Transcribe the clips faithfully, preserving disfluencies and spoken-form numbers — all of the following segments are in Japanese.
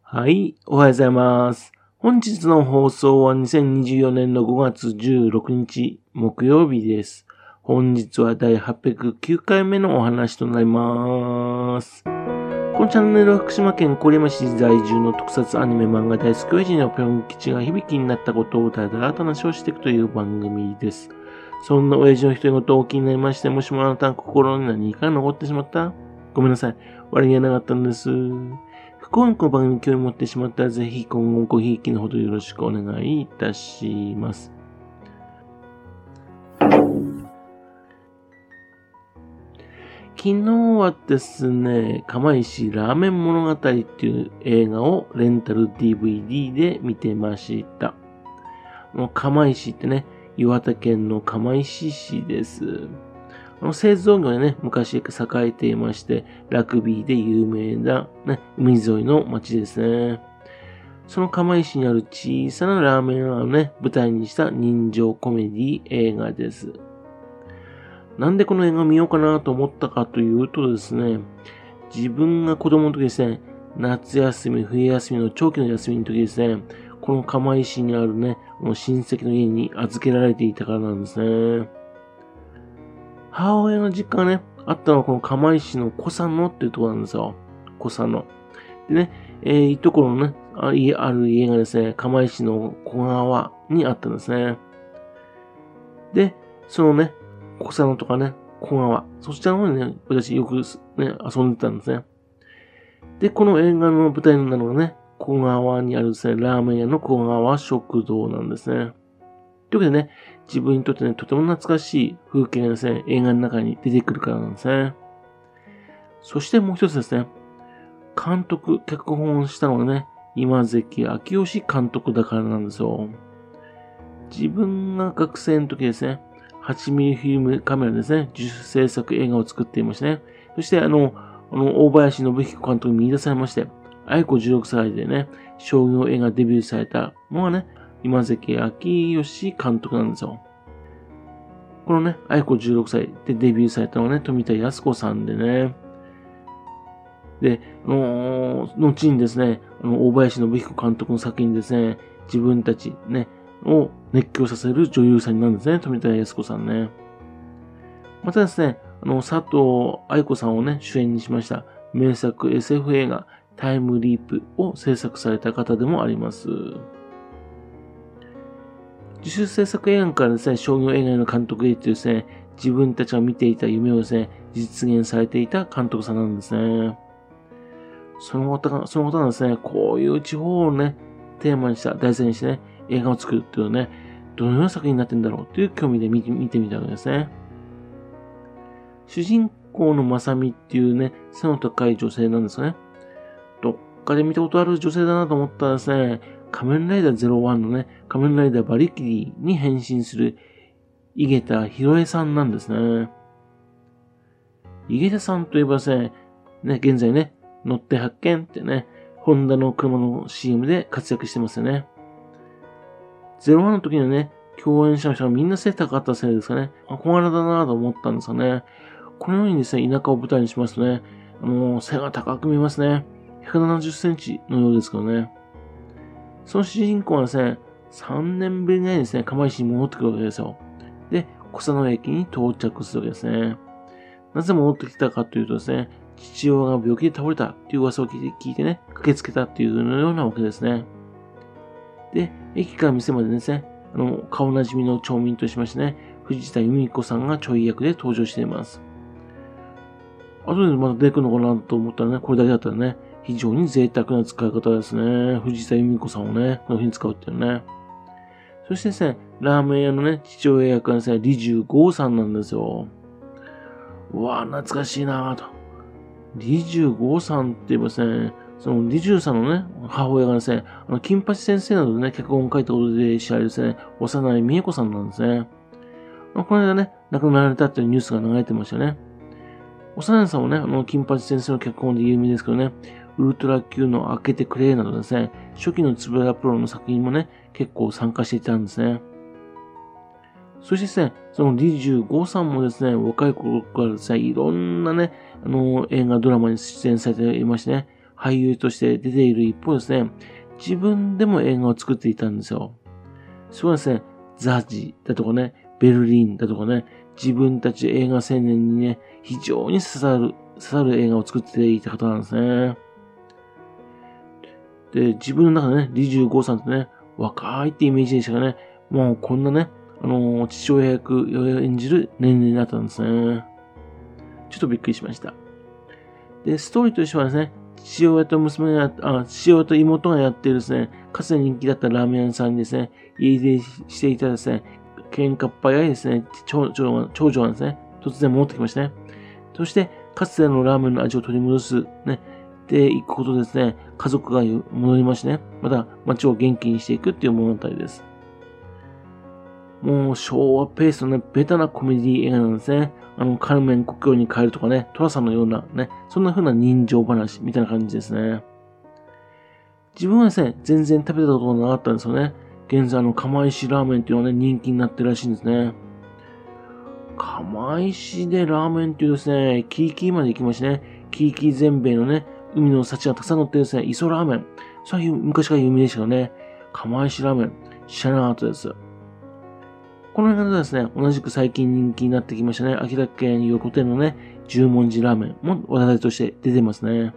はい、おはようございます。本日の放送はにせんにじゅうよねんのごがつじゅうろくにち木曜日です。本日はだいはっぴゃくきゅうかいめのお話となります。このチャンネルは福島県郡山市在住の特撮アニメ漫画大好き親父のぴょん吉が響きになったことをただただ話をしていくという番組です。そんな親父の一言をお気になりまして、もしもあなたの心に何か残ってしまったごめんなさい。悪気はなかったんです。不幸にこの番組に興味を持ってしまったら、ぜひ今後もごひいきのほどよろしくお願いいたします。昨日はですね、釜石ラーメン物語っていう映画をレンタル ディーブイディー で見てました。釜石ってね、岩手県の釜石市です。あの製造業でね、昔栄えていまして、ラグビーで有名な、ね、海沿いの町ですね。その釜石にある小さなラーメン屋をね、舞台にした人情コメディ映画です。なんでこの映画を見ようかなと思ったかというとですね、自分が子供の時ですね、夏休み、冬休みの長期の休みの時ですね、この釜石にあるね、この親戚の家に預けられていたからなんですね。母親の実家がね、あったのはこの釜石の小佐野っていうところなんですよ。小佐野。でね、えー、いいところのね、あ, ある家がですね、釜石の小川にあったんですね。で、そのね、小佐野とかね、小川、そちらの方にね、私よくね、遊んでたんですね。で、この映画の舞台になるのがね、小川にあるですね、ラーメン屋の小川食堂なんですね。というわけでね、自分にとってね、とても懐かしい風景がですね、映画の中に出てくるからなんですね。そしてもう一つですね、監督、脚本をしたのがね、今関明義監督だからなんですよ。自分が学生の時ですね、はちミリフィルムカメラですね、自主制作映画を作っていましたね。そしてあの、あの大林信彦監督に見出されまして、愛子じゅうろくさいでね、商業映画デビューされたのがね、今関明義監督なんですよ。このね、愛子じゅうろくさいでデビューされたのはね、富田靖子さんでね。で、あのー、後にですね、あの大林信彦監督の作品ですね、自分たちね、を熱狂させる女優さんになるんですね、富田靖子さんね。またですね、あの、佐藤愛子さんをね、主演にしました名作 エスエフ 映画タイムリープを制作された方でもあります。自主制作映画からですね、商業映画への監督へというですね、自分たちが見ていた夢をですね、実現されていた監督さんなんですね。その方が、その方がですね、こういう地方をね、テーマにした、題材にしてね、映画を作るっていうのね、どのような作品になってんだろうという興味で見て見てみたわけですね。主人公のまさみっていうね、背の高い女性なんですね。どっかで見たことある女性だなと思ったらですね、仮面ライダーゼロワンのね、仮面ライダーバリキリーに変身する井桁弘恵さんなんですね。井桁さんといえばですね、ね、現在ね、乗って発見ってね、ホンダの車の シーエム で活躍してますよね。ゼロワンの時にはね、共演者の人がみんな背高かったせいですかね、小柄だなと思ったんですよね。このようにですね、田舎を舞台にしますとね、あのー、背が高く見えますね。ひゃくななじゅっセンチのようですけどね。その主人公はですね、さんねんぶりにですね、釜石に戻ってくるわけですよ。で、小佐野駅に到着するわけですね。なぜ戻ってきたかというとですね、父親が病気で倒れたという噂を聞いて聞いてね、駆けつけたっていうようなわけですね。で、駅から店までですね、あの、顔なじみの町民としましてね、藤田由美子さんがちょい役で登場しています。後でまた出てくるのかなと思ったらね、これだけだったらね、非常に贅沢な使い方ですね。藤田由美子さんをね、この風に使うっていうね。そしてですね、ラーメン屋のね、父親役はですね、李十五さんなんですよ。うわぁ、懐かしいなぁと。李十五さんって言えばですね、その李十さんのね、母親がですね、あの、金八先生などでね、脚本を書いたことで知られるですね、幼い美恵子さんなんですね。この間ね、亡くなられたっていうニュースが流れてましたよね。幼いさんもね、あの、金八先生の脚本で有名ですけどね、ウルトラ Q の開けてくれなどですね、初期のつぶらプロの作品もね、結構参加していたんですね。そしてですね、その李十五さんもですね、若い頃からですね、いろんなね、あの、映画、ドラマに出演されていましてね、 俳優として出ている一方ですね、自分でも映画を作っていたんですよ。そうですね、ザジだとかね、ベルリンだとかね、自分たち映画青年にね、非常に刺さる、刺さる映画を作っていた方なんですね。で、自分の中でね、リジュウゴウさんってね、若いってイメージでしたがね、もうこんなね、あのー、父親役を演じる年齢になったんですね。ちょっとびっくりしました。で、ストーリーとしてはですね、父親と娘が、あ、父親と妹がやっているですね、かつて人気だったラーメン屋さんにですね、家出していたですね、喧嘩っ早いですね、長女が、長女がですね、突然戻ってきましたね。そして、かつてのラーメンの味を取り戻す、ね、でいくことでですね、家族が戻りましてね、また街を元気にしていくっていう物語です。もう昭和ペースのね、ベタなコメディ映画なんですね。あの、カルメン故郷に帰るとかね、トラさんのようなね、そんな風な人情話みたいな感じですね。自分はですね、全然食べたことがなかったんですよね。現在あの、釜石ラーメンっていうのはね、人気になってるらしいんですね。釜石でラーメンっていうですね、キーキーまで行きましてね、キーキー全米のね、海の幸がたくさん乗ってるですね、磯ラーメン。そういう昔から有名でしたよね。釜石ラーメン、知らなかったです。この映画ではですね、同じく最近人気になってきましたね、秋田県横手のね、十文字ラーメンも話題として出てますね。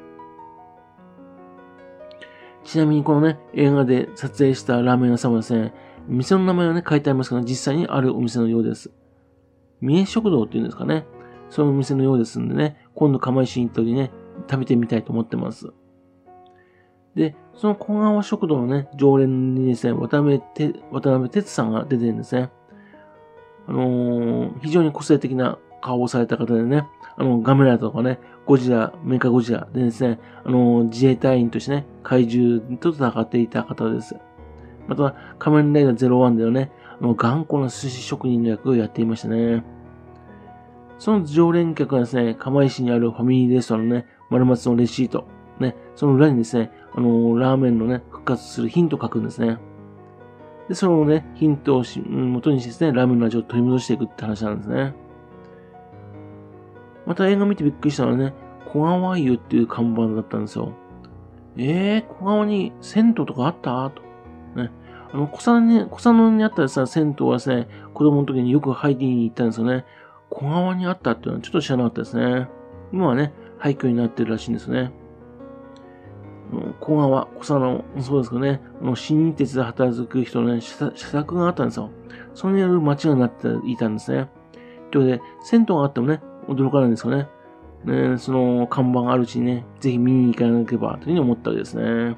ちなみにこのね、映画で撮影したラーメン屋さんはですね、店の名前はね、書いてありますけど、実際にあるお店のようです。三重食堂っていうんですかね。そのお店のようですんでね、今度釜石に行った時ね、食べてみたいと思ってます。で、その小川食堂のね、常連にですね、渡辺て渡辺哲さんが出てるんですね。あのー、非常に個性的な顔をされた方でね、あの、ガメラとかね、ゴジラ、メカゴジラでですね、あのー、自衛隊員としてね、怪獣と戦っていた方です。また、仮面ライダーゼロワンではね、あの、頑固な寿司職人の役をやっていましたね。その常連客がですね、釜石にあるファミリーレストランのね、丸松のレシート、ね、その裏にですね、あのー、ラーメンのね、復活するヒントを書くんですね。で、そのね、ヒントをし元にしてですね、ラーメンの味を取り戻していくって話なんですね。また映画見てびっくりしたのはね、小川湯っていう看板だったんですよ。えー、小川に銭湯とかあったと。ね。あの、小佐野に、小佐野にあったさ、銭湯はですね、子供の時によく入りに行ったんですよね。小川にあったっていうのはちょっと知らなかったですね。今はね、廃墟になってるらしいんですね。小川、小佐野、そうですけどね、新日鉄で働く人のね、社宅があったんですよ。それによる街がなっていたんですね。ということで、銭湯があってもね、驚かないんですよね。ね、その看板があるうちにね、ぜひ見に行かなければというふうに思ったわけですね。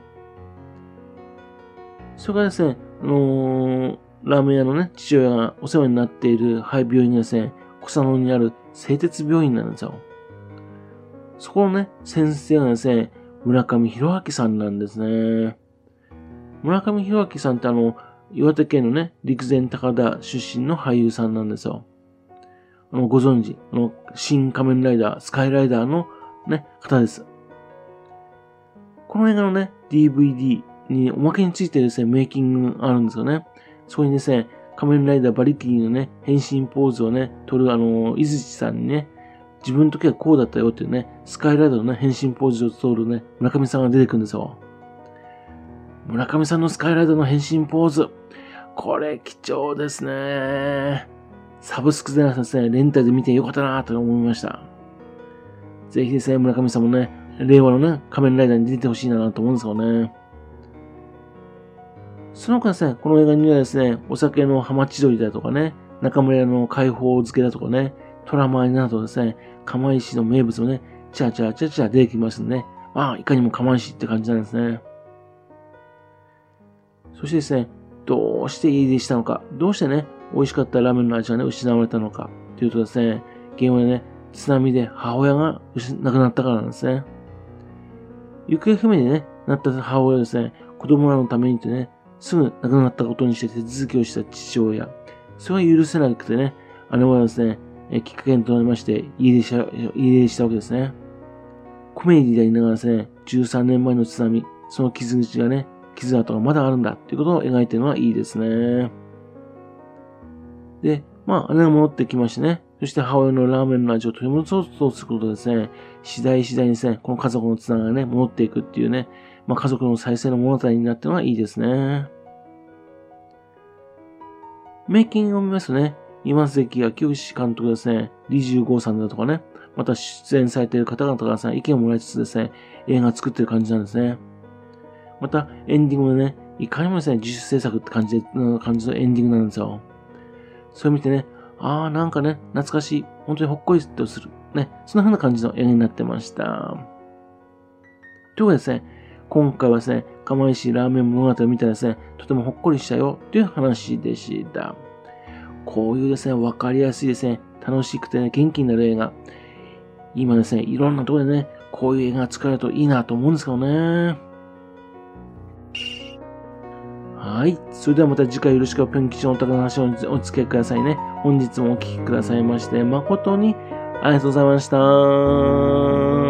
それからですね、あのー、ラーメン屋のね、父親がお世話になっている病院がですね、小佐野にある製鉄病院なんですよ。そこのね、先生がですね、村上弘明さんなんですね。村上弘明さんってあの、岩手県のね、陸前高田出身の俳優さんなんですよ。あの、ご存知、あの、新仮面ライダー、スカイライダーのね、方です。この映画のね、ディーブイディー におまけについてですね、メイキングがあるんですよね。そこにですね、仮面ライダーバリキリのね、変身ポーズをね、撮るあの、伊豆さんにね、自分の時はこうだったよっていうね、スカイライダーのね、変身ポーズを撮るね、村上さんが出てくるんですよ。村上さんのスカイライダーの変身ポーズ。これ貴重ですね。サブスクでですね、レンタルで見てよかったなと思いました。ぜひですね、村上さんもね、令和のね、仮面ライダーに出てほしいなと思うんですよね。その他ですね、この映画にはですね、お酒のハマチドリだとかね、中村屋の解放漬けだとかね、トラマイなどですね、釜石の名物もね、チャーチャーチャーチャー出てきますんでね。まあ、いかにも釜石って感じなんですね。そしてですね、どうして家出したのか、どうしてね、美味しかったラーメンの味がね、失われたのか、というとですね、原因はね、津波で母親が亡くなったからなんですね。行方不明に、ね、なった母親はですね、子供らのためにとね、すぐ亡くなったことにして手続きをした父親。それが許せなくてね、姉はですね、きっかけとなりまして、家出した、家出したわけですね。コメディでありながらですね、じゅうさんねんまえの津波、その傷口がね、傷跡がまだあるんだっていうことを描いているのはいいですね。で、まあ、姉が戻ってきましてね、 そして母親のラーメンの味を取り戻そうとすることでですね、次第次第にですね、この家族のつながりがね、戻っていくっていうね、まあ家族の再生の物語になってるのはいいですね。メイキングを見ますとね、今関が清監督ですね、リジュウゴーさんだとかね、また出演されている方々からですね、意見をもらいつつですね、映画を作ってる感じなんですね。また、エンディングもね、いかにもですね、自主制作って感じで、感じのエンディングなんですよ。それを見てね、あーなんかね、懐かしい、本当にほっこりとする、ね、そんな風な感じの映画になってました。というわけでですね、今回はですね、釜石ラーメン物語を見たらですね、とてもほっこりしたよ、という話でした。こういうですね、わかりやすいですね、楽しくてね、元気になる映画。今ですね、いろんなところでね、こういう映画が作られるといいなと思うんですけどね。はい。それではまた次回よろしくぴょん吉のお宝の話をお付き合いくださいね。本日もお聴きくださいまして、誠にありがとうございました。